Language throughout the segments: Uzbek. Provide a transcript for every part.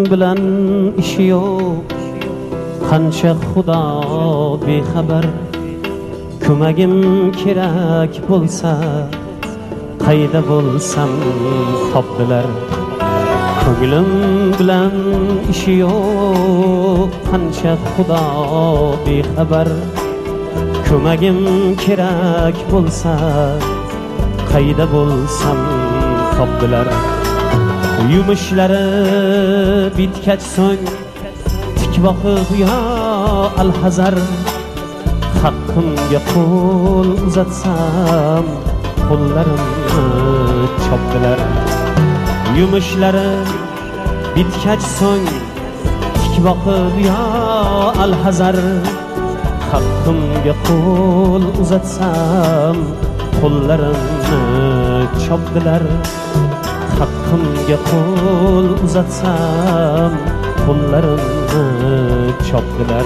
bilan ishi yo'q, qancha xudo bexabar. Ko'magim kerak bo'lsa, qayda bo'lsam topdilar. Ko'nglim bilan ishi yo'q, qancha xudo bexabar. Ko'magim kerak bo'lsa, qayda bo'lsam topdilar. Yumushlari bitgach so'ng tik boqib yo alhazar. Haqqimga qo'l uzatsam qo'llarimni chopdilar. Yumushlari bitgach so'ng tik boqib yo alhazar. Haqqimga qo'l uzatsam qo'llarimni chopdilar. Haqqimga qo'l uzatsam qo'llarimni chopdilar.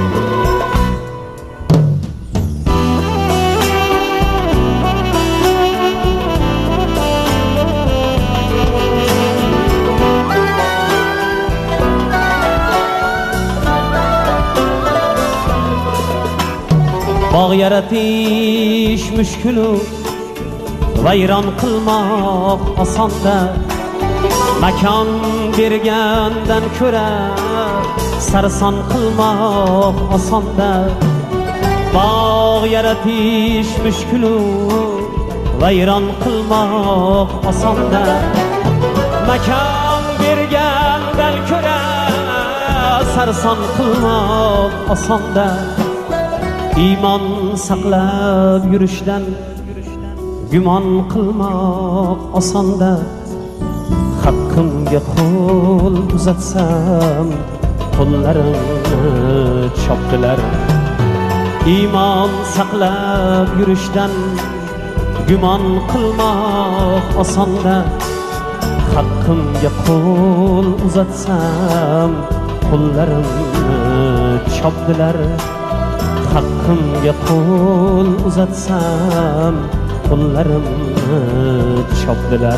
Bog' yaratish mushkulu, vayron qilmoq osonda. Makon bergandan ko'ra sarson qilmoq osonda. Bog' yaratish mushkulu, vayron qilmoq osonda. Makon bergandan ko'ra sarson qilmoq osonda. Iymon saqlab yurishdan gumon qilmoq osonda. Haqqimga qo'l uzatsam qo'llarimni chopdilar. Iymon saqlab yurishdan gumon qilmoq osonda. Haqqimga qo'l uzatsam qo'llarimni chopdilar. Haqqimga qo'l uzatsam qo'llarimni chopdilar.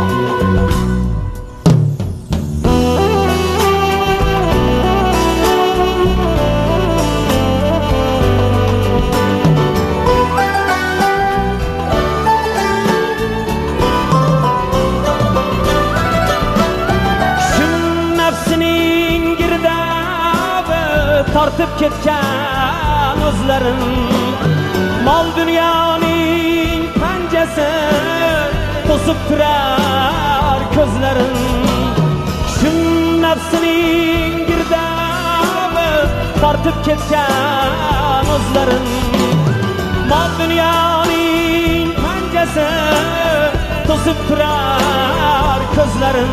Shun nafsining girdabi tortib ketgan o'zlarim, mol dunyoning panjasi to'sib turar ko'zlarim. Shun nafsining girdabi tortib ketgan o'zlarim, mol dunyoning panjasi to'sib turar ko'zlarim.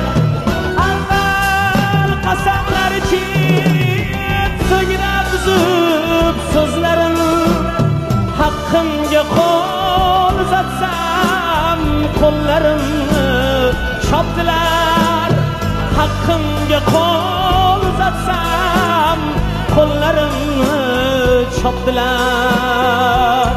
Avval qasamlar ichib, so'ngra buzib so'zlarim. Haqqimga qo'l uzatsam qo'llarimni chopdilar. Haqqimga qo'l uzatsam qo'llarimni chopdilar.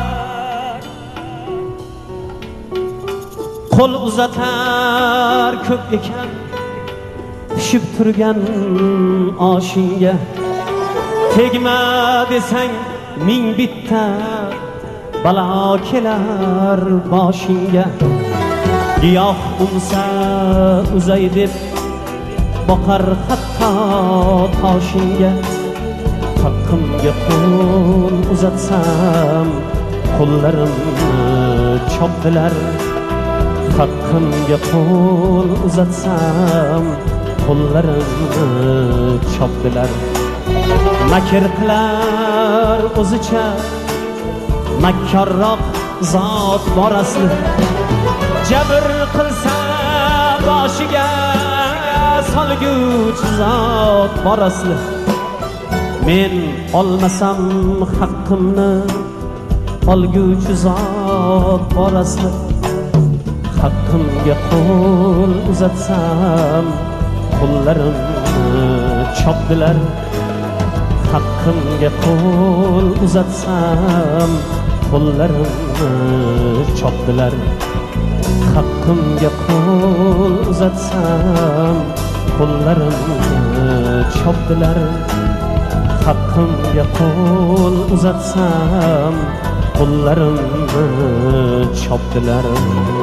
Qo'l uzatar ko'p ekan pishib turgan oshingga. Tegma desang ming bitta balo kelar boshingga. Giyoh unsa uzay deb boqar hatto toshingga. Haqqimga qo'l uzatsam qo'llarimni chopdilar. Haqqimga qo'l uzatsam qo'llarimni chopdilar. Makr qilar o'zicha makkorroq zot bor asli. Jabr qilsa boshiga solguvchi zot bor asli. Men olmasam haqqimni olguvchi zot bor asli. Haqqimga qo'l uzatsam qo'llarimni chopdilar. Haqqimga qo'l uzatsam qo'llarimni chopdilar. Haqqimga qo'l uzatsam qo'llarimni chopdilar. Haqqimga qo'l uzatsam qo'llarimni chopdilar.